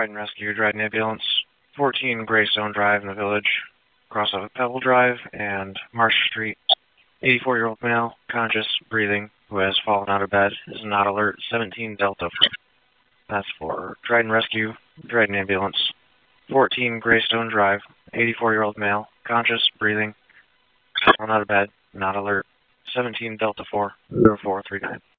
Dryden Rescue, Dryden Ambulance, 14 Greystone Drive in the village, across of Pebble Drive and Marsh Street. 84-year-old male, conscious, breathing, who has fallen out of bed, is not alert, 17 Delta. That's for Dryden Rescue, Dryden Ambulance, 14 Greystone Drive, 84-year-old male, conscious, breathing, fallen out of bed, not alert, 17 Delta 4, 0439.